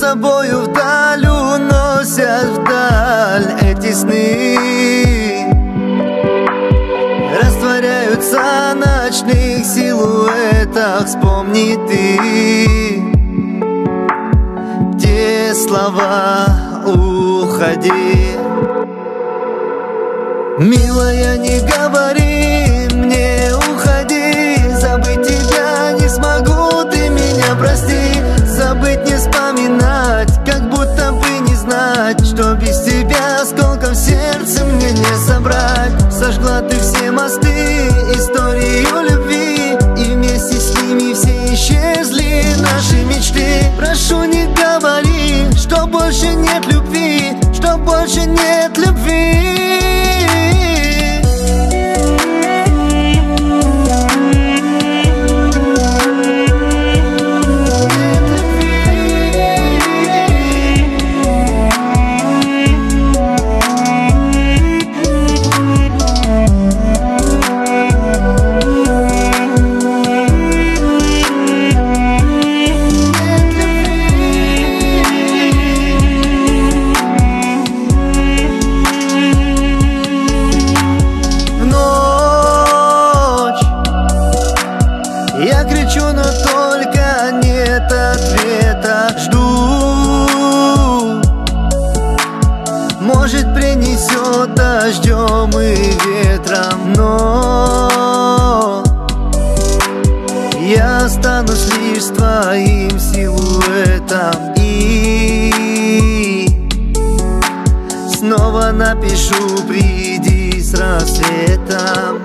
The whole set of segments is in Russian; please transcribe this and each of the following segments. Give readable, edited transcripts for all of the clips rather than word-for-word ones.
собою вдаль уносят вдаль эти сны. Растворяются в ночных силуэтах. Вспомни ты те слова: уходи. Милая, не говори мне уходи. Забыть тебя не смогу, ты меня прости. Забыть, не вспоминать, как будто бы не знать, что без тебя осколком в сердце мне не собрать. Сожгла ты все мосты, историю любви, и вместе с ними все исчезли наши мечты. Прошу, не говори, что больше нет любви, что больше нет любви. Я кричу, но только нет ответа. Жду, может, принесет дождем и ветром, но я останусь лишь с твоим силуэтом. И снова напишу: приди с рассветом.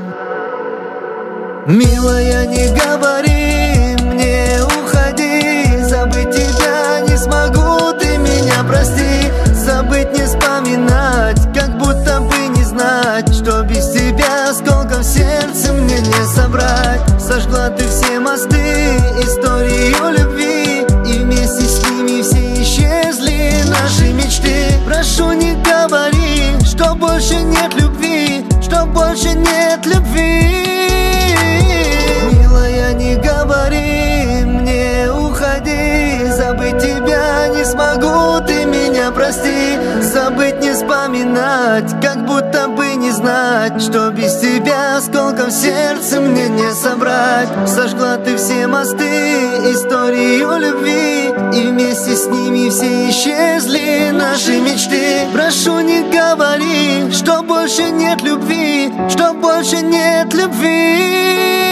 Милая, не говори мне уходи. Забыть тебя не смогу, ты меня прости. Забыть, не вспоминать, как будто бы не знать, что без тебя осколком в сердце мне не собрать. Сожгла ты все мосты, историю любви, и вместе с ними все исчезли наши мечты. Прошу, не говори, что больше нет любви, что больше нет любви. Милая, не говори мне уходи. Забыть тебя не смогу, ты меня прости. Забыть, не вспоминать, как будто бы не знать, что без тебя осколком в сердце мне не собрать. Сожгла ты все мосты, историю любви, и вместе с ними все исчезли наши мечты. Прошу, не говори, что больше нет любви, что больше нет любви.